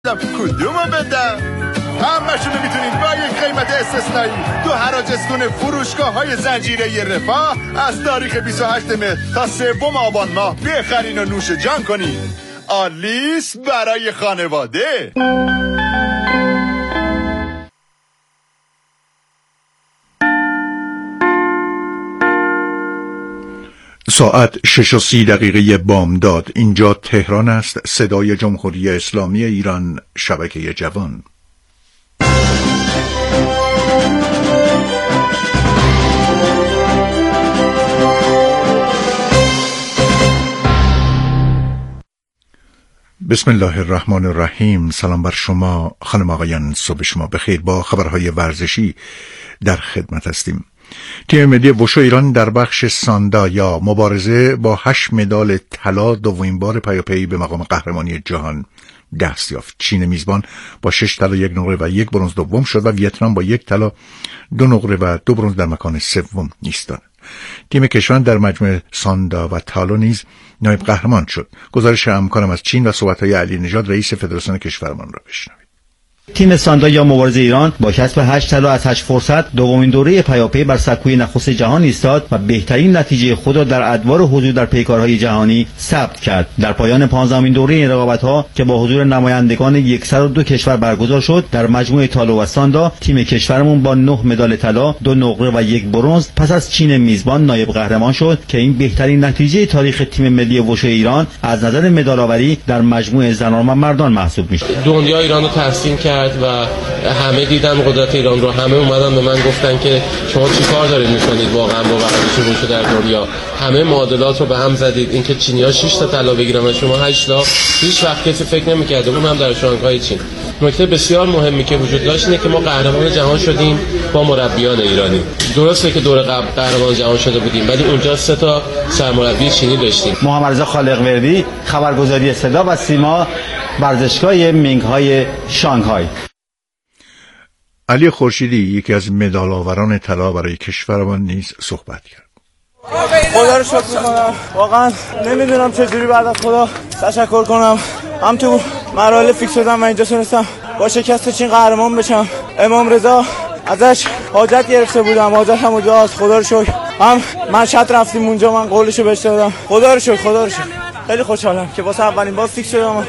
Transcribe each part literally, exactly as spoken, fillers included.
هستم کدومو بدم؟ همشونو میتونید با یک قیمت استثنایی تو حراج فروشگاه های زنجیره رفاه از تاریخ بیست و هشتم مهر تا سوم آبان ماه بخرین و نوش جان کنید. آلیس برای خانواده. ساعت شش و سی دقیقه بامداد. اینجا تهران است. صدای جمهوری اسلامی ایران، شبکه جوان. بسم الله الرحمن الرحیم. سلام بر شما خانم آقایان، صبح شما بخیر. با خبرهای ورزشی در خدمت هستیم. تیم ملی وشو ایران در بخش ساندا یا مبارزه با هشت مدال طلا دومین بار پیاپی به مقام قهرمانی جهان دست یافت. چین میزبان با شش طلا، یک نقره و یک برنز دوم شد و ویتنام با یک طلا، دو نقره و دو برنز در مکان سوم ایستاد. تیم کشوران در مجموعه ساندا و طلا نیز نایب قهرمان شد. گزارش همکارم از چین و صحبت‌های علی نژاد رئیس فدراسیون کشورمان را بشنوید. تیم ساندا یا مبارزه ایران با کسب هشت طلا از هشت فرصت دومین دوره پیاپی بر سکوی نخست جهان ایستاد و بهترین نتیجه خود را در ادوار حضور در پیکارهای جهانی ثبت کرد. در پایان پانزدهمین دوره این رقابت‌ها که با حضور نمایندگان صد و دو کشور برگزار شد، در مجموعه طلا و ساندا تیم کشورمون با نه مدال طلا، دو نقره و یک برنز پس از چین میزبان نایب قهرمان شد که این بهترین نتیجه تاریخ تیم ملی وشو ایران از نظر مدال‌آوری در مجموعه زنان و مردان محسوب میشه. دنیا ایرانو تحسین کرد و همه دیدن قدرت ایران رو. همه اومدن به من گفتن که شما چی کار دارید میکنید واقعا با ورزش وشو در دنیا. همه معادلات رو به هم زدید. اینکه چینی‌ها شش تا طلا بگیرن و شما هشت تا، هیچ وقت کسی فکر نمی‌کرد، اون هم در شانگهای چین. نکته بسیار مهمی که وجود داشت اینه که ما قهرمان جهان شدیم با مربیان ایرانی. درسته که دور قبل قهرمان جهان شده بودیم ولی اونجا سه تا سرمربی چینی داشتیم. محمد رضا خالق‌وردی، خبرگزاری صدا و سیما، ورزشگاه مینگ‌های شانگهای. علی خورشیدی یکی از مدال‌آوران طلا برای کشورمان نیز صحبت کرد. خدا رو شکر می‌کنم. واقعا نمیدونم چجوری بعد از خدا تشکر کنم. هم تو مراحل فیکس شدم و اینجا تونستم با شکست چین قهرمان بشم. امام رضا ازش حاجت گرفته بودم، حاجت هم داشت. خدا رو شکر. هم مشهد رفتیم اونجا، من قولشو بهش دادم. خدا رو شکر، خدا رو شکر. خیلی خوشحالم که واسه اولین بار فیکس شدم.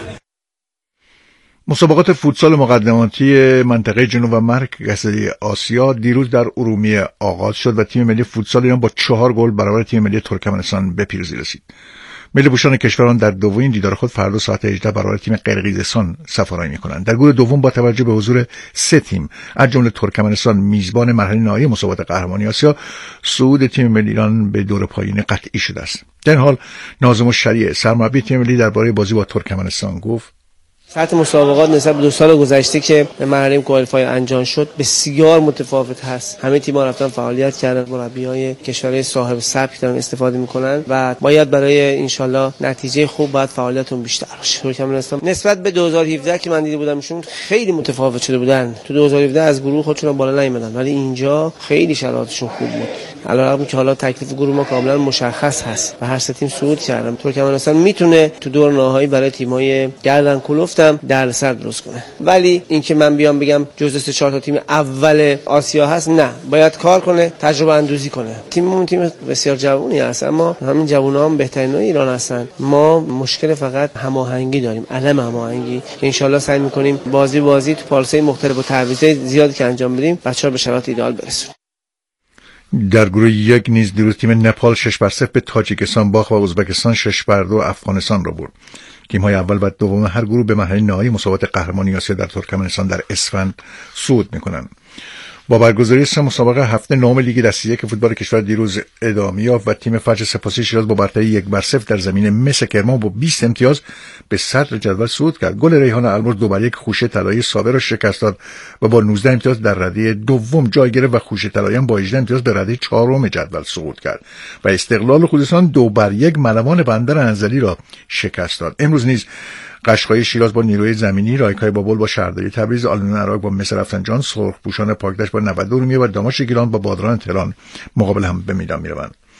مسابقات فوتسال مقدماتی منطقه جنوب و مرکز آسیا دیروز در ارومیه آغاز شد و تیم ملی فوتسال ایران با چهار گل برابر تیم ملی ترکمنستان به پیروزی رسید. ملی پوشان کشوران در دومین دیدار خود فردا ساعت هجده برابر تیم قرقیزستان سفارایی می‌کنند. در گروه دوم با توجه به حضور سه تیم از جمله ترکمنستان میزبان مرحله نهایی مسابقات قهرمانی آسیا، صعود تیم ملی ایران به دور پایین قطعی شده است. در این حال ناظم الشریع سرمربی تیم ملی درباره بازی با ترکمنستان گفت: سطح مسابقات نسبت به دو سال گذشته که مرحله کوالیفای انجام شد بسیار متفاوت هست. همه تیم‌ها رفتن فعالیت کردن، مربیای کشورهای صاحب سبک دارن استفاده می‌کنن و باید برای انشالله نتیجه خوب باید فعالیتون بیشتر باشه. ترکمنستان نسبت به دو هزار و هفده که من دیده بودمشون خیلی متفاوت شده بودن. تو دو هزار و هفده از گروه خودشون بالا نیومدن ولی اینجا خیلی شرایطشون خوب بود. علاوه که حالا تکلیف گروه ما کاملا مشخص هست و هر سه تیم صعود کردن. ترکمنستان میتونه تو دور نهایی برای تیم‌های گردن کلفت در سر درست کنه، ولی اینکه من بیام بگم جزو سه چهار تا تیم اول آسیا هست، نه، باید کار کنه، تجربه اندوزی کنه. تیممون تیم بسیار جوونی هست اما همین جوونا هم بهترینای ایران هستن. ما مشکل فقط هماهنگی داریم، عدم هماهنگی. ان شاءالله سعی می‌کنیم بازی بازی تو پالس‌های مختلف و تعویضای زیادی که انجام بدیم بچه‌ها به شرایط ایدئال برسونیم. در گروه یک نیز دیروز تیم نپال شش بر صفر به تاجیکستان باخت و ازبکستان شش بر دو افغانستان را برد. تیم‌های اول و دوم هر گروه به مرحله نهایی مسابقات قهرمانی آسیا در ترکمنستان در اسفند صعود می‌کنند. با برگزاری سه مسابقه هفته نهم لیگ دسته یک فوتبال کشور دیروز ادامه یافت و تیم فجر سپاسی شیراز با برتری یک بر صفر در زمین مس کرمان با بیست امتیاز به صدر جدول صعود کرد. گل ریحان المرد دو بر یک خوشه طلایی سابق را شکست داد و با نوزده امتیاز در رده دوم جای گرفت و خوشه طلایی با هجده امتیاز به رده چهارم جدول صعود کرد و استقلال خوزستان دو بر یک ملوان بندر انزلی را شکست داد. امروز نیز قشقای شیراز با نیروی زمینی، رایکای بابل با شهرداری تبریز، آلون عراق با مصر رفسنجان، سرخپوشان پاکدشت با نود و دو رومیه و داماش گیلان با بادران تهران مقابل هم به میدان میروند.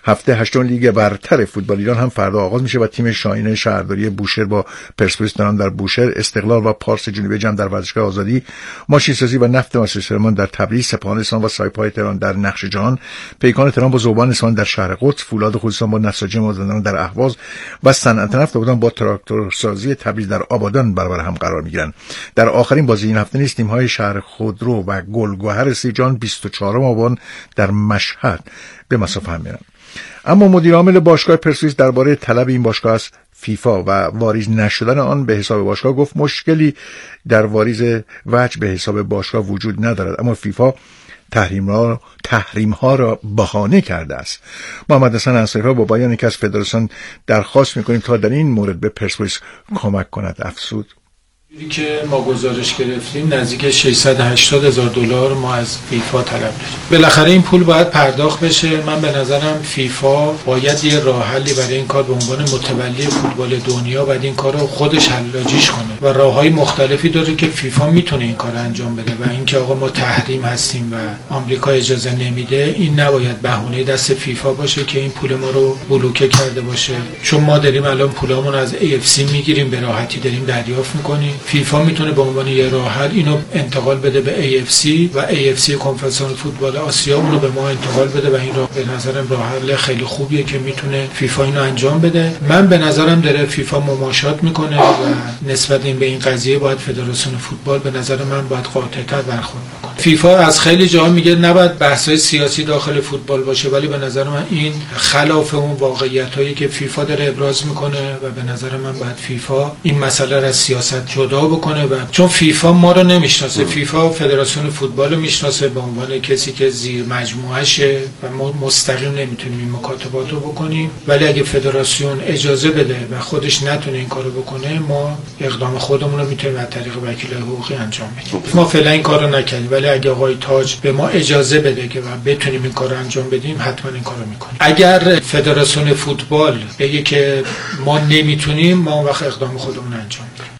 هفته هشتم لیگ برتر فوتبال ایران هم فردا آغاز میشه و تیم شاهین شهرداری بوشهر با پرسپولیس دارن در بوشهر، استقلال و پارس جنوبی جمع در ورزشگاه آزادی، ماشین سازی و نفت مسجد در تبریز، سپاهان اصفهان و سایپای تهران در نقش جهان، پیکان تهران با ذوبان اصفهان در شهر قدس، فولاد خوزستان با نساجی مازندران در اهواز و صنعت نفت آبادان با تراکتورسازی تبریز در آبادان برابر هم قرار میگیرن. در آخرین بازی این هفته نیز تیم‌های شهر خودرو و گلگهر سیجان بیست و چهارم آبان در مشهد به مسافت هم میرن. اما مدیر عامل باشگاه پرسپولیس درباره طلب این باشگاه از فیفا و واریز نشدن آن به حساب باشگاه گفت مشکلی در واریز وجه به حساب باشگاه وجود ندارد، اما فیفا تحریم را تحریم ها را بهانه کرده است. محمد حسن انصاری با بیان که از فدراسیون درخواست میکنیم تا در این مورد به پرسپولیس کمک کند افزود. چیزی که ما گزارش گرفتیم نزدیک ششصد و هشتاد هزار دلار ما از فیفا طلب داریم. بالاخره این پول باید پرداخت بشه. من به نظرم فیفا باید یه راه حلی برای این کار به عنوان متولی فوتبال دنیا باید این کارو خودش حلاجیش کنه و راههای مختلفی داره که فیفا میتونه این کارو انجام بده و اینکه آقا ما تحریم هستیم و آمریکا اجازه نمیده، این نباید بهونه دست فیفا باشه که این پول ما رو بلوکه کرده باشه. چون ما داریم الان پولامون از ای اف سی میگیریم، به راحتی داریم دریافت میکنیم. فیفا میتونه به عنوان یه راه حل اینو انتقال بده به ای اف سی و ای اف سی کنفدراسیون فوتبال آسیا اونو به ما انتقال بده و این راه به نظرم راه حل خیلی خوبیه که میتونه فیفا اینو انجام بده. من به نظرم داره فیفا مماشات میکنه و نسبت این به این قضیه باید فدراسیون فوتبال به نظر من باید قاطع‌تر برخورد کنه. فیفا از خیلی جاها میگه نباید بحث‌های سیاسی داخل فوتبال باشه، ولی به نظر من این خلاف اون واقعیتایی که فیفا داره ابراز میکنه و به نظر من باید فیفا این مسئله را از سیاست جدا بکنه و چون فیفا ما رو نمیشناسه، فیفا فدراسیون فوتبال رو میشناسه به عنوان کسی که زیر مجموعهشه و ما مستقیم نمیتونیم این مکاتبات رو بکنیم، ولی اگه فدراسیون اجازه بده و خودش نتونه این کارو بکنه ما اقدام خودمون رو میتونیم از طریق وکیل حقوقی انجام بدیم. ما فعلا این کارو نکردیم، ولی اگه آقای تاج به ما اجازه بده که ما بتونیم این کارو انجام بدیم حتما این کارو میکنیم. اگر فدراسیون فوتبال بگه که ما نمیتونیم، ما اون وقت اقدام خودمون انجام میدیم.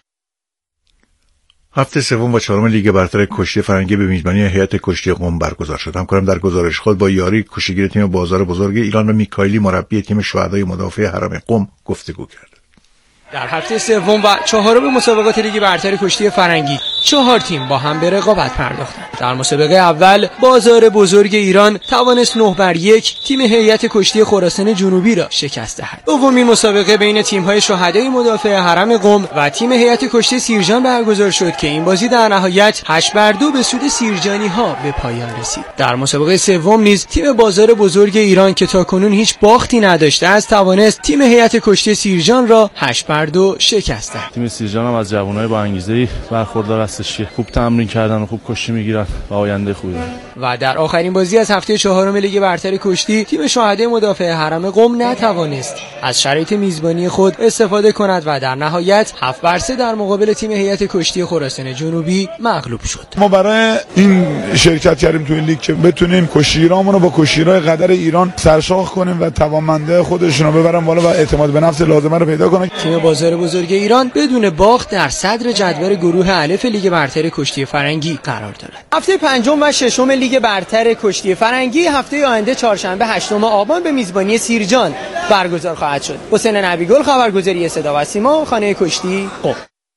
هفته سوم و چهارم لیگ برتر کشتی فرنگی به میزبانی هیئت کشتی قم برگزار شد. همکارم در گزارش خود با یاری کشتیگیر تیم بازار بزرگ ایران و میکائیلی مربی تیم شهدای مدافع حرم قم گفتگو کرد. در هفته سوم و چهارم مسابقات لیگ برتر کشتی فرنگی چهار تیم با هم به رقابت پرداختند. در مسابقه اول بازار بزرگ ایران توانست نه بر یک تیم هیئت کشتی خراسان جنوبی را شکست دهد. دومین مسابقه بین تیم‌های شهدای مدافع حرم قم و تیم هیئت کشتی سیرجان برگزار شد که این بازی در نهایت هشت بر دو به سود سیرجانی‌ها به پایان رسید. در مسابقه سوم نیز تیم بازار بزرگ ایران که تاکنون هیچ باختی نداشته است توانست تیم هیئت کشتی سیرجان را هشت بر دو شکست دهد. تیم سیرجان هم از جوانای با انگیزه برخوردار هستش که خوب تمرین کردن و خوب کشتی میگیرن و آینده خوبی دارن. و در آخرین بازی از هفته چهارم لیگ برتر کشتی تیم شهدای مدافع حرم قم نتوانست از شرایط میزبانی خود استفاده کند و در نهایت هفت بر سه در مقابل تیم هیئت کشتی خراسان جنوبی مغلوب شد. ما برای این شرکت کردیم تو این لیگ که بتونیم کشتیگیرامون رو با کشتیگیرای قدر ایران سرشاخ کنیم و توانمنده خودشون رو ببرن بالا و اعتماد به نفس لازمه رو پیدا کنن. تیم بازار بزرگ ایران بدون باخت در صدر جدول گروه الف لیگ برتر کشتی فرنگی قرار دارد. هفته پنجم و ششم لیگ برتر کشتی فرنگی هفته آینده چهارشنبه هشتم آبان به میزبانی سیرجان برگزار خواهد شد. حسین نبیگل، خبرگزاری صدا و سیما، خانه کشتی قم.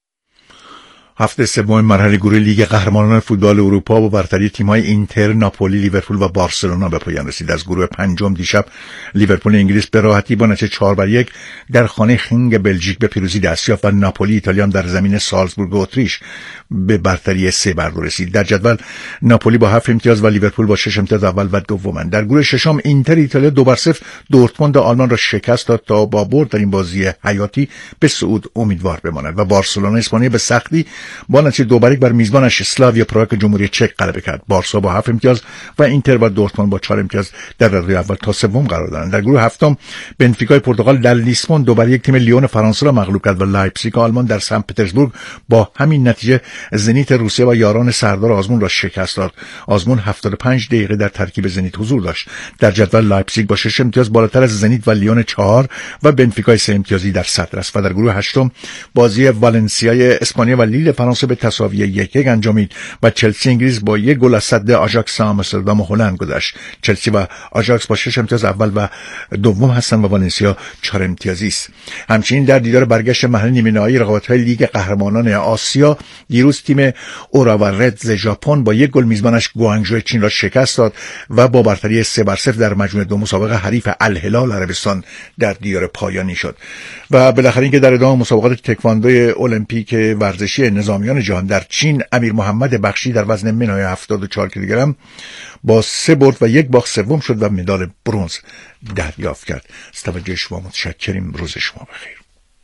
هفته سوم مرحله گروه لیگ قهرمانان فوتبال اروپا با برتری تیم‌های اینتر، ناپولی، لیورپول و بارسلونا به پایان رسید. از گروه پنجم دیشب لیورپول انگلیس به راحتی با نتیجه چهار بر یک در خانه خنگ بلژیک به پیروزی دست یافت و ناپولی ایتالیا هم در زمین سالزبورگ اتریش به برتری سه بر دو رسید. در جدول ناپولی با هفت امتیاز و لیورپول با شش امتیاز اول و دومند. در گروه ششم اینتر ایتالیا دو بر صفر دورتموند آلمان را شکست داد تا با برد در این بازی حیاتی به صعود امیدوار بماند و بارسلونا اسپانیا به سختی با نتیجه دو بر یک بر میزبانش اسلاویا پراگ جمهوری چک غلبه کرد. بارسا با هفت امتیاز و اینتر و دورتموند با چهار امتیاز در رده اول تا سوم قرار دارند. در گروه هفتم بنفیکای پرتغال در لیسبون دو بر یک تیم لیون فرانسه را مغلوب کرد و لایپزیگ آلمان در سن پترزبورگ با همین نتیجه زنیت روسیه و یاران سردار آزمون را شکست داد. آزمون هفتاد و پنج دقیقه در ترکیب زنیت حضور داشت. در جدول لایپزیگ با شش امتیاز بالاتر از زنیت و لیون چهار و بنفیکای سه امتیازی در صدر است و در گروه هشتم بازی والنسیای اسپانیا و لیل لیگ فرانسه به تساوی یک یک انجامید و چلسی انگلیس با یک گل از صد آژاکس آمستردام و هلند گذشت. چلسی و آژاکس با شش امتیاز اول و دوم هستند و والنسیا چهار امتیازی است. همچنین در دیدار برگشت محلی نیمه نهایی رقابت‌های لیگ قهرمانان آسیا دیروز تیم اوراوا ردز ژاپن با یک گل میزبانش گوانگژو چین را شکست داد و با برتری سه بر صفر در مجموعه دو مسابقه حریف الهلال عربستان در دیدار پایانی شد. و بالاخره اینکه در ادامه مسابقات تکواندو المپیک ورزشی نظامیان جهان در چین امیر محمد بخشی در وزن منهای هفتاد و چهار کیلوگرم با سه برد و یک باخت سوم شد و مدال برنز دریافت کرد. از توجه شما متشکریم. روز شما بخیر.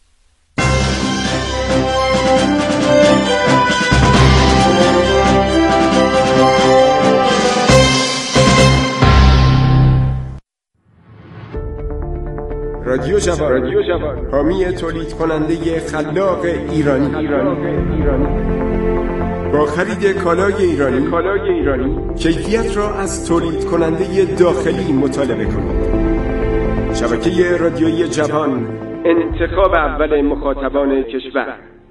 رادیو جوان، حامی تولید کننده خلاق ایرانی. با خرید کالای ایرانی، کالای ایرانی کیفیت را از تولید کننده داخلی مطالبه کنید. شبکه رادیویی جوان، انتخاب اول مخاطبان کشور.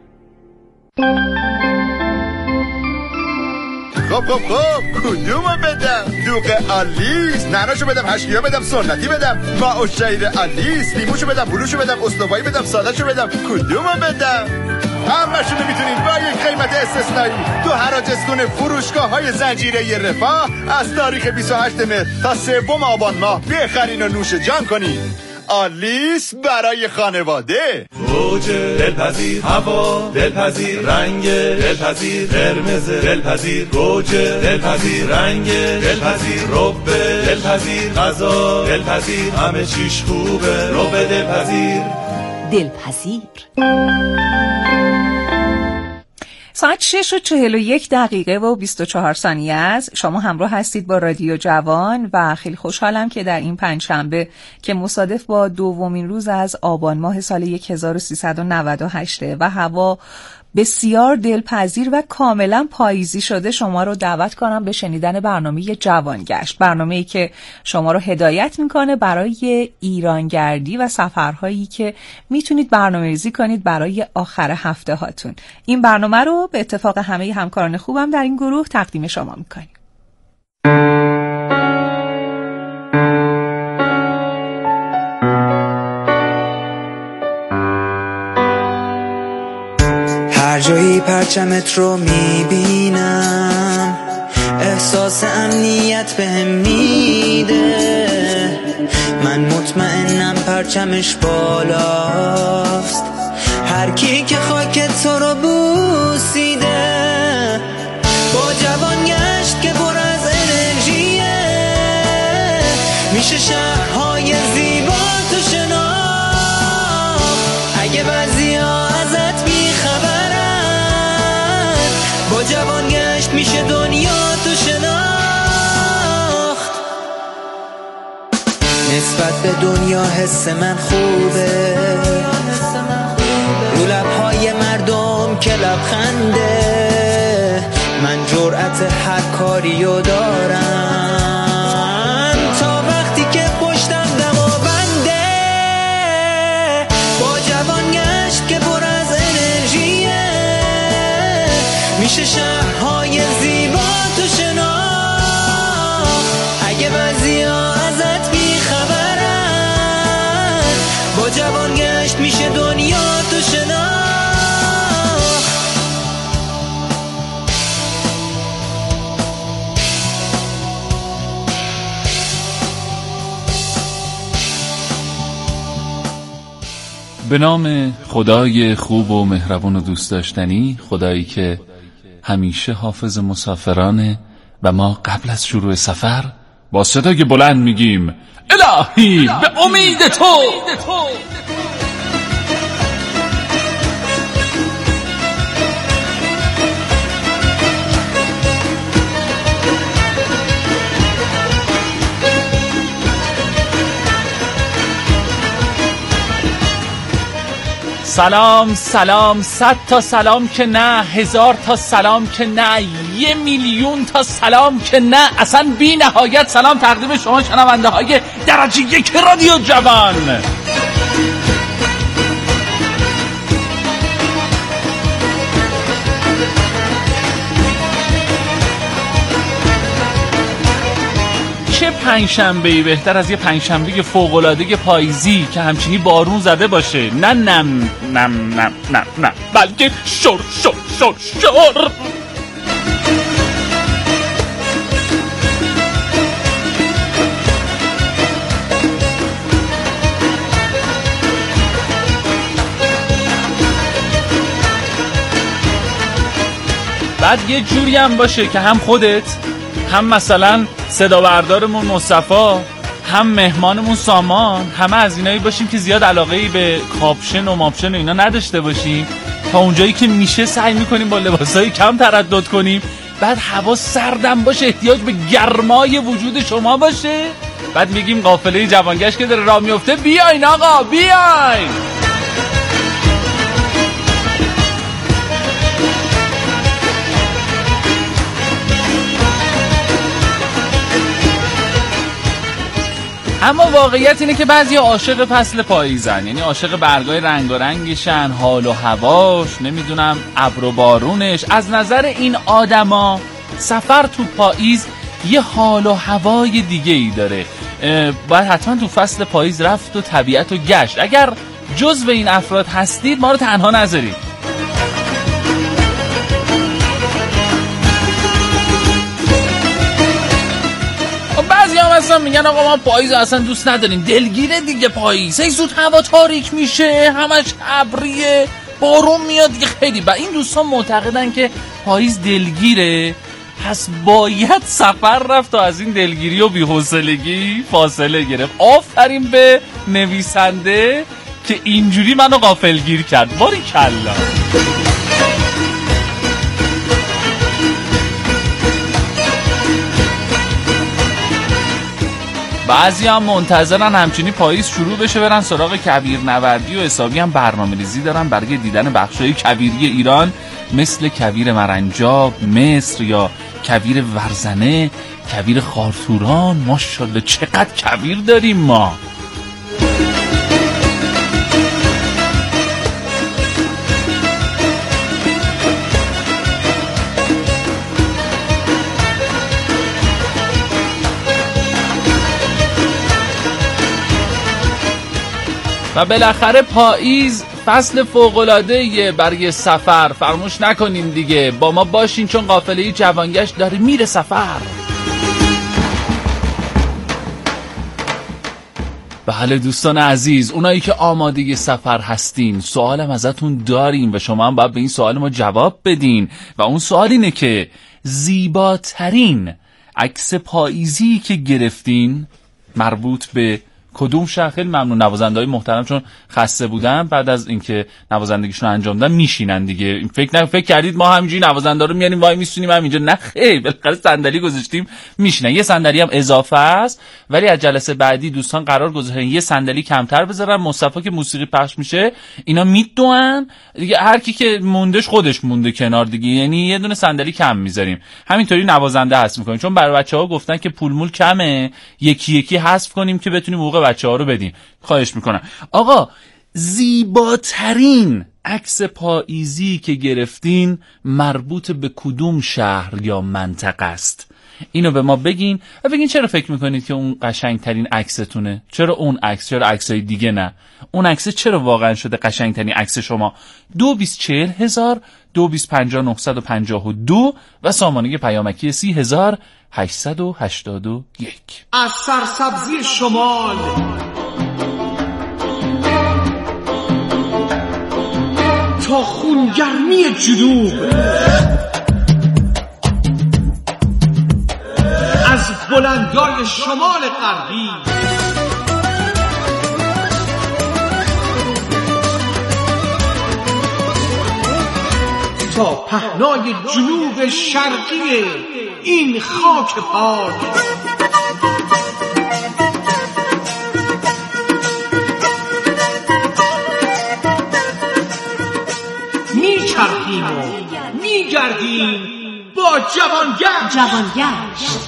خب خب خب کدومو بدم؟ دوغ آلیس، نعناشو بدم، هشتیا بدم، سنتی بدم، ماء شعیر آلیس، لیموشو بدم، بلوشو بدم، استوایی بدم، سادهشو بدم، کدومو بدم؟ همشونو میتونید با یک قیمت استثنایی تو حراج اسکون فروشگاه های زنجیره رفاه از تاریخ بیست و هشتم مهر تا سوم آبان ماه بخرین و نوش جان کنید. آلیس برای خانواده. گوجه دلپذیر، هوا دلپذیر، رنگ دلپذیر، قرمز دلپذیر، گوجه دلپذیر، رنگ دلپذیر، رب دلپذیر، غذا دلپذیر، همه چیش خوبه، رب دلپذیر. دلپذیر. ساعت شش و چهل و یک دقیقه و بیست و چهار ثانیه است. شما همراه هستید با رادیو جوان و خیلی خوشحالم که در این پنجشنبه که مصادف با دومین روز از آبان ماه سال هزار و سیصد و نود و هشت و هوا بسیار دلپذیر و کاملا پاییزی شده شما رو دعوت کنم به شنیدن برنامه جوانگشت، برنامه‌ای که شما رو هدایت میکنه برای ایرانگردی و سفرهایی که میتونید برنامه‌ریزی کنید برای آخر هفته هاتون. این برنامه رو به اتفاق همه همکاران خوبم در این گروه تقدیم شما میکنیم. هر جایی پرچمت رو میبینم احساس امنیت بهم میده، من مطمئنم پرچمش بالاست، هر کی که خاک تو رو بوسیده. با جوانگشت که پر از انرژیه میشه شهرهای زیبا تو شناخت، اگه بعضی‌ها ازت بیخبرن با جوانگشت میشه دنیا تو شناخت. نسبت به دنیا حس من خوبه، رو لبهای مردم که لبخنده، من جرأت هر کاریو دارم تا وقتی که پشتم دما بنده. با جوانگشت که پر از انرژیه میشه شهرهای زیبا تو شناخت، اگه بعضی‌ها ازت بیخبرن با جوانگشت میشه دنیا تو شناخت. به نام خدای خوب و مهربان و دوست داشتنی، خدایی که همیشه حافظ مسافرانه و ما قبل از شروع سفر با صدای بلند میگیم الهی به امید تو. سلام سلام، صد تا سلام که نه، هزار تا سلام که نه، یه میلیون تا سلام که نه، اصلا بی نهایت سلام تقدیم شما شنونده های درجه یک رادیو جوان. پنجشنبه‌ای بهتر از یه پنجشنبه فوق‌العاده پاییزی که همچینی بارون زده باشه، نه نم نم نم نم نم بلکه شور شور شور شور. بعد یه جوری هم باشه که هم خودت، هم مثلا صدا بردارمون مصطفی، هم مهمانمون سامان، همه از اینایی باشیم که زیاد علاقه‌ای به کاپشن و ماپشن و اینا نداشته باشیم. تا اونجایی که میشه سعی میکنیم با لباسای کم تردد کنیم. بعد هوا سردم باشه، احتیاج به گرمای وجود شما باشه. بعد میگیم قافله جوانگشت که داره راه میفته بیاین آقا بیاین. اما واقعیت اینه که بعضی عاشق فصل پاییزن، یعنی عاشق برگای رنگارنگشن، حال و هواش، نمیدونم ابر و بارونش. از نظر این آدما سفر تو پاییز یه حال و هوای دیگه ای داره. باید حتما تو فصل پاییز رفت و طبیعت و گشت. اگر جزو این افراد هستید ما رو تنها نذارید. بعضی هم اصلا میگن آقا ما پاییز اصلا دوست نداریم، دلگیره دیگه پاییز، هی زود هوا تاریک میشه، همش ابریه، بارون میاد دیگه. خیلی با این دوستان معتقدن که پاییز دلگیره، پس باید سفر رفت و از این دلگیری و بی‌حوصلگی فاصله گرفت. آفرین به نویسنده که اینجوری منو غافلگیر کرد. باریکلا. بعضی هم منتظرن همچنین پاییز شروع بشه برن سراغ کویر نوردی و حسابی هم برنامه ریزی دارن برای دیدن بخشای کویری ایران مثل کویر مرنجاب، مصر یا کویر ورزنه، کویر خارتوران. ماشاءالله چقدر کویر داریم ما. و بالاخره پاییز فصل فوق‌العاده‌ایه برای سفر. فراموش نکنیم دیگه، با ما باشین چون قافله جوانگشت داره میره سفر. بله دوستان عزیز، اونایی که آماده سفر هستین، سوالم ازتون داریم و شما هم باید به این سوال ما جواب بدین. و اون سوال اینه که زیباترین عکس پاییزی که گرفتین مربوط به کدوم شهر؟ خیلی ممنون نوازنده‌های محترم، چون خسته بودن بعد از اینکه نوازندگیشون انجام دادن میشینن دیگه. فکر نه فکر کردید ما همینجوری نوازنده رو میاریم وای میسونیم همینجا؟ نه خیر، بالاخره صندلی گذاشتیم میشینن. یه صندلی هم اضافه است، ولی از جلسه بعدی دوستان قرار گذاشتن یه صندلی کمتر بذارن. مصطفی که موسیقی پخش میشه اینا میدوئن دیگه، هر کی که موندش خودش مونده کنار دیگه، یعنی یه دونه صندلی کم میذاریم. همینطوری نوازنده حذف میکنیم، چون برای بچه‌ها گفتن که پول مول کمه، یکی یکی حذف کنیم که بتونیم حقوق بچه‌ها رو بدیم. خواهش میکنم. آقا زیباترین عکس پاییزی که گرفتین مربوط به کدوم شهر یا منطقه است؟ اینو به ما بگین و بگین چرا فکر میکنید که اون قشنگترین عکستونه، چرا اون عکس، چرا عکسای دیگه نه. اون عکس چرا واقعا شده قشنگترین عکس شما؟ دو بیست چهل هزار دو بیست پنجاه نهصد و پنجاه و دو و سامانه پیامکی سی هزار هشتصد و هشتاد و یک. از سرسبزی شمال تا خونگرمی جنوب، از بلندای شمال غربی تا پهنای جنوب شرقی این خاک پاک، میچرخیم و میگردیم با جوانگشت. جوانگشت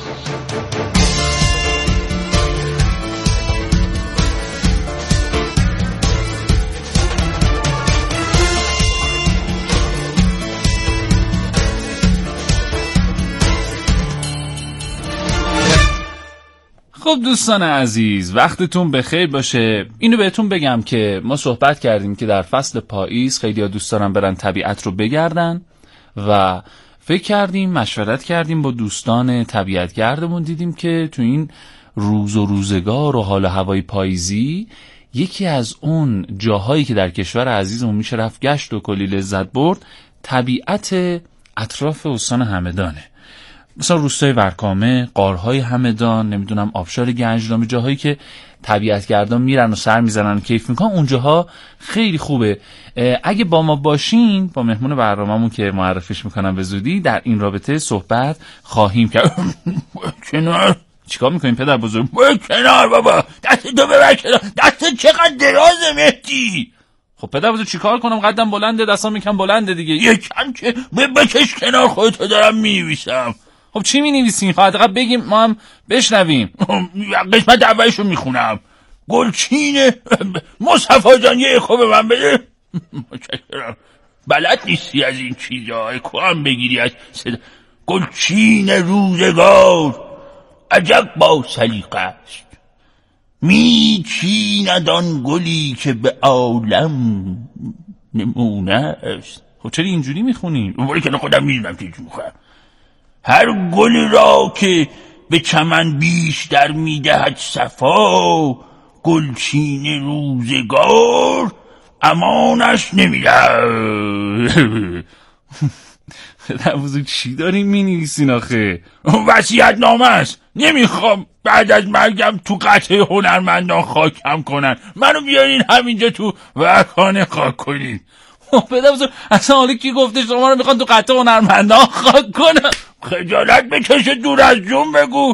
خب دوستان عزیز، وقتتون بخیر باشه. اینو بهتون بگم که ما صحبت کردیم که در فصل پاییز خیلی ها دوست دارن برن طبیعت رو بگردن و فکر کردیم، مشورت کردیم با دوستان طبیعتگردمون، دیدیم که تو این روز و روزگار و حال هوای پاییزی یکی از اون جاهایی که در کشور عزیزمون میشه رفت گشت و کلی لذت برد طبیعت اطراف استان همدانه. مثلا روستای ورکامه، غارهای همدان، نمیدونم آبشار گنجنامه، جاهایی که طبیعتگردان میرن و سر میزنن و کیف میکنن، اونجاها خیلی خوبه. اگه با ما باشین، با مهمون برنامه‌مون که معرفیش میکنم به زودی، در این رابطه صحبت خواهیم کرد. کنار چیکار میکنیم پدر بزرگ؟ کنار بابا، دست تو ببر کنار، دست چقدر درازه مهدی. خب پدر بزرگ چیکار کنم؟ قدم بلنده، دستام یکم بلنده دیگه، یکم که بکش کنار، خودتو دارم مینویسم. خب چی مینویسین؟ حداقل بگیم ما هم بشنویم. قسمت اولشو میخونم. گلچین مصطفی جان یه خوب من بده. متشکرم. بلد نیستی از این چیزا، کام بگیری از صدا. گلچین روزگار عجب با سلیقه است، میچیند آن گلی که به عالم نمونه است. خب چرا اینجوری میخونین؟ اون که خودم میدونم که چی میخونم. هر گل را که به چمن بیشتر میدهد صفا، گلچین روزگار امانش نمیدهد. در بزرگ چی داریم مینویسین آخه؟ وصیت نامه است. نمیخوام بعد از مرگم تو قطعه هنرمندان خاکم کنن، منو بیارین همینجا تو ورکانه خاک کنین. پدر بزرگ اصلا حالا کی گفته شما رو میخوان تو قطعه هنرمندان خاک کنن؟ خجالت بکشه، دور از جون بگو.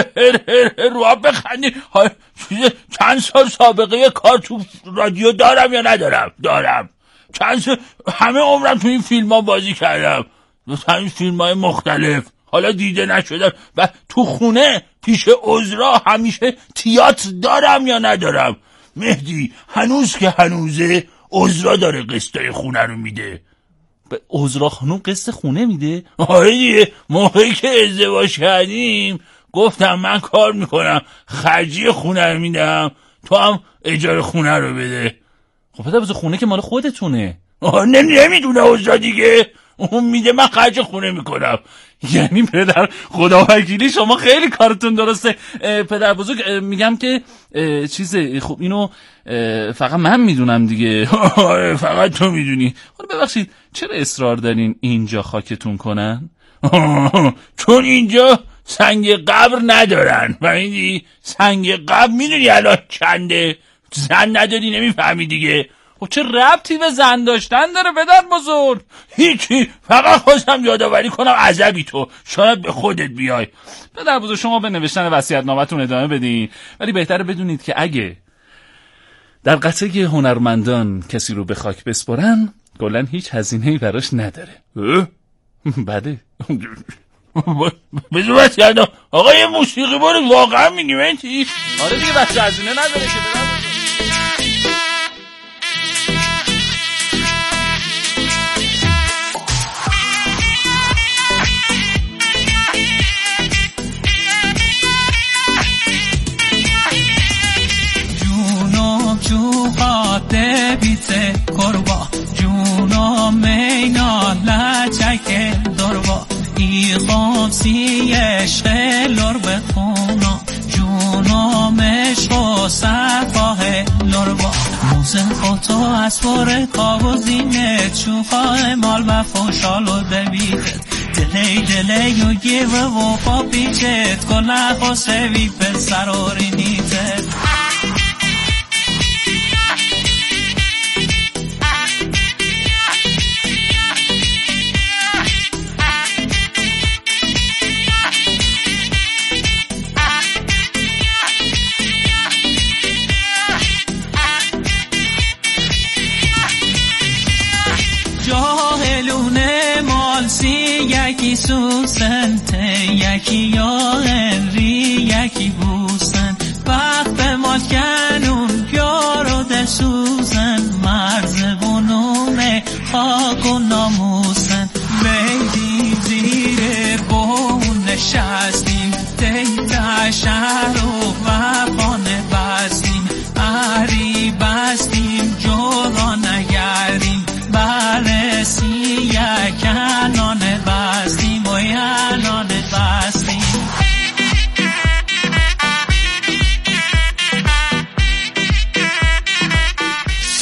رو ها بخندی. چند سال سابقه کار تو رادیو دارم یا ندارم؟ دارم. چند سال همه عمرم تو این فیلم ها بازی کردم، تو این فیلم های مختلف، حالا دیده نشدم. و تو خونه پیش عذرا همیشه تیاتر دارم یا ندارم؟ مهدی هنوز که هنوزه عذرا داره قسطای خونه رو میده. به عذرا خانوم قسط خونه میده؟ آره دیگه، موقعی که ازدواج کردیم گفتم من کار میکنم، خرجی خونه رو میدم، تو هم اجاره خونه رو بده. خب پدر بزرگ خونه که مال خودتونه. نمیدونه عذرا دیگه، اون میده من خرج خونه میکنم. یعنی پدر خدا وکیلی شما خیلی کارتون درسته. پدر بزرگ میگم که چیزه، خب اینو فقط من میدونم دیگه. فقط تو میدونی. خب ببخشید چرا اصرار دارین اینجا خاکتون کنن؟ چون اینجا سنگ قبر ندارن. فهمیدی؟ سنگ قبر میدونی الان چنده؟ زن نداری نمیفهمی دیگه. خب چه ربطی به زن داشتن داره پدر بزرگ؟ هیچی، فقط خواستم یادآوری کنم عذبی تو، شاید به خودت بیای. پدر بزرگ شما به نوشتن وصیت‌نامه‌تون ادامه بدین، ولی بهتره بدونید که اگه در قطعه هنرمندان کسی رو به خاک بسپرن کلاً هیچ هزینه‌ای براش نداره. بله. بذار وصیت‌نامه آقا یه موسیقی برو، واقعا میگیم چی؟ آره دیگه بچه هزینه نداره که بدم. بیته کربا جونا مینا لچک دربا ای خامسی عشق لر بخونا جونا مشق صفاه لربا موزن خطو از فور کابوزینه چوخا مال و فوشالو دبیدت دلی دلی و گیو و پا پیچت کلا خوصوی پر سراری نیتت. یکی سوسن ته یکی یا هنری یکی بوسن وقت به مال کنون پیارو ده سوزن مرز بونونه خاک و ناموسن بیدی زیر بون نشستیم دیتا شهر و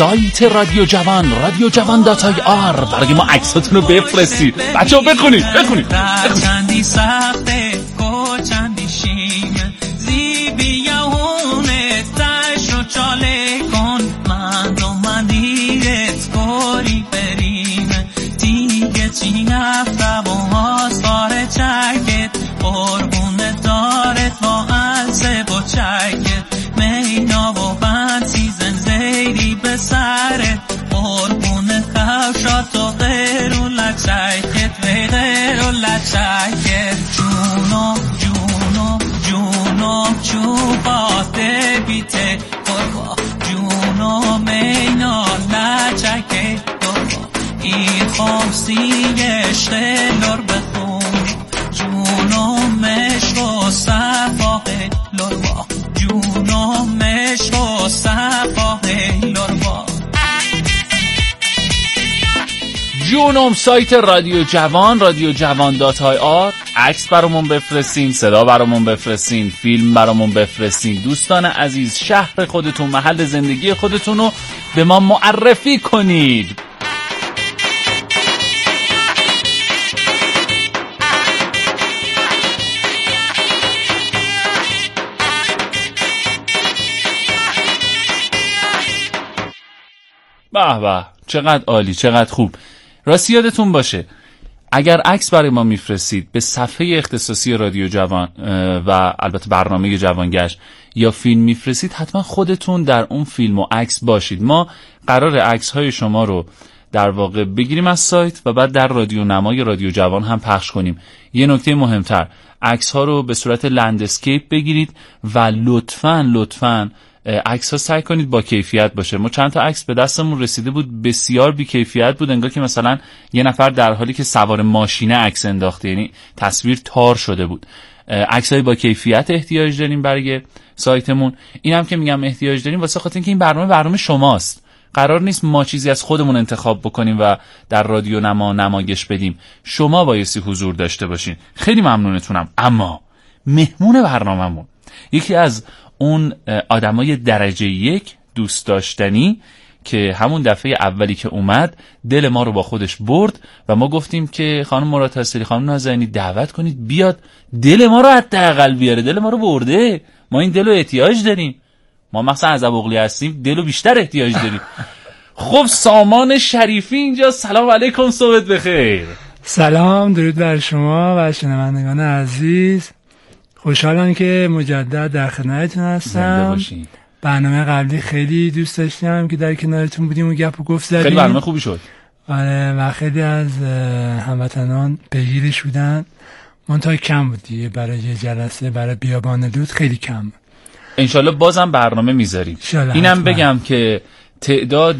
سایت رادیو جوان رادیو جوان دات آی آر برای ما عکساتون رو بفرستید. بچه‌ها بخونید بخونید چندی سخته کو چندی شیمه زیبیونه تشو چاله کن من دو من دیرت کوری برینه دیگه چی نفته و هاستاره چکت قربونه دارت با عزه با چکت مینا و بند سیزن زیری به سرت قربونه خوشات و غیر و لچکت و غیر و لچکت جونو جونو جونو چوبات بیته قربا جونو مینا لچکت قربا این خواستی عشق لر بخون جونو مشق و صفاق لربا جونو مشق و صفاق لربا جونم سایت رادیو جوان رادیو جوان دات آی آر. عکس برامون بفرستین، صدا برامون بفرستین، فیلم برامون بفرستین. دوستان عزیز شهر خودتون، محل زندگی خودتون رو به ما معرفی کنید. به به چقدر عالی، چقدر خوب. راستی یادتون باشه اگر عکس برای ما میفرستید به صفحه اختصاصی رادیو جوان و البته برنامه جوانگشت یا فیلم میفرستید حتما خودتون در اون فیلم و عکس باشید. ما قرار عکس های شما رو در واقع بگیریم از سایت و بعد در رادیو نمای رادیو جوان هم پخش کنیم. یه نکته مهمتر، عکس ها رو به صورت لندسکیپ بگیرید و لطفاً لطفاً عکس ها سعی کنید با کیفیت باشه. ما چند تا عکس به دستمون رسیده بود بسیار بی کیفیت بود، انگار که مثلا یه نفر در حالی که سوار ماشینه عکس انداخته، یعنی تصویر تار شده بود. عکسای با کیفیت احتیاج داریم برای سایتمون. اینم که میگم احتیاج داریم واسه خاطر اینکه این برنامه برنامه شماست. قرار نیست ما چیزی از خودمون انتخاب بکنیم و در رادیو نما نمایش بدیم. شما بایستی حضور داشته باشین. خیلی ممنونتونم. اما مهمون برنامه‌مون یکی از اون آدمای درجه یک دوست داشتنی که همون دفعه اولی که اومد دل ما رو با خودش برد و ما گفتیم که خانم مراد حاصلی، خانم نازنینی دعوت کنید بیاد دل ما رو حداقل بیاره. دل ما رو برده، ما این دل رو احتیاج داریم. ما مثلا از ابوغلی هستیم، دل رو بیشتر احتیاج داریم. خب سامان شریفی اینجا. سلام علیکم، صبحت بخیر. سلام، درود بر شما و شنوندگان عزیز. خوشحالم که مجدد در خدمتتون هستم. برنامه قبلی خیلی دوست داشتم که در کنارتون بودیم و گپ و گفت زدیم. خیلی برنامه خوبی شد. آره و خیلی از هموطنان پیگیرش بودن. منتها کم بود دیگه، برای یه جلسه برای بیابان دود خیلی کم بود. انشالله بازم برنامه میذاریم. اینم بگم که تعداد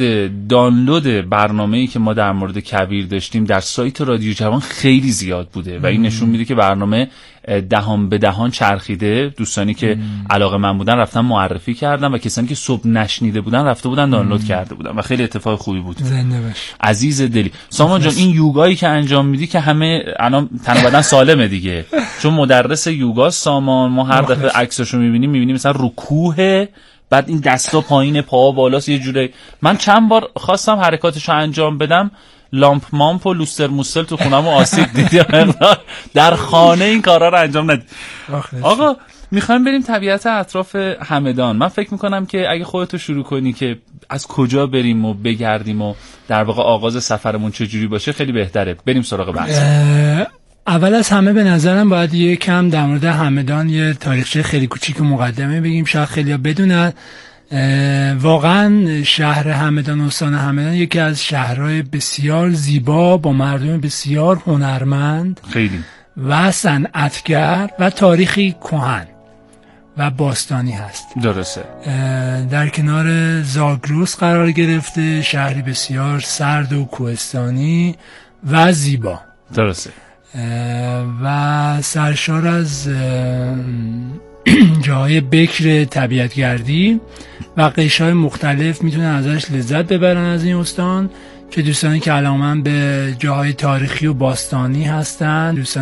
دانلود برنامه‌ای که ما در مورد کبیر داشتیم در سایت رادیو جوان خیلی زیاد بوده و این نشون میده که برنامه دهان به دهان چرخیده. دوستانی که علاقه من بودن رفتن معرفی کردن و کسانی که صبح نشنیده بودن رفته بودن دانلود کرده بودن و خیلی اتفاق خوبی بود. زنده باش عزیز دلی. سامان جان، این یوگایی که انجام میدی که همه الان تن و بدن سالمه دیگه، چون مدرس یوگا سامان، ما هر دفعه عکساشو میبینیم میبینیم مثلا رو کوه، بعد این دستا پایین پاها بالاست یه جوری. من چند بار خواستم حرکاتشو انجام بدم، لامپ مامپ و لوستر موستل تو خونم و آسیب دیدم. در خانه این کارا رو انجام ندید. آقا میخوایم بریم طبیعت اطراف همدان. من فکر میکنم که اگه خودتو شروع کنی که از کجا بریم و بگردیم و در واقع آغاز سفرمون چجوری باشه خیلی بهتره. بریم سراغ بحث. اول از همه به نظرم باید یه کم در مورد همدان یه تاریخچه خیلی کوچیک مقدمه بگیم، شاید خیلی‌ها بدونن. واقعا شهر همدان، استان همدان یکی از شهرهای بسیار زیبا با مردم بسیار هنرمند خیلی و صنعتگر و تاریخی کهن و باستانی هست. درسته. در کنار زاگرس قرار گرفته، شهری بسیار سرد و کوهستانی و زیبا. درسته. و سرشار از جاهای بکر طبیعتگردی و قشرهای مختلف میتونن ازش لذت ببرن از این استان. چه دوستانی که علاقه‌مند به جاهای تاریخی و باستانی هستن، دوستان